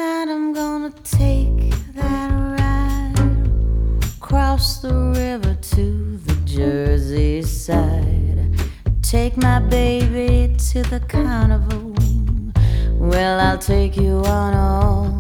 that I'm gonna take that ride across the river to the Jersey side. Take my baby to the carnival. Well, I'll take you on all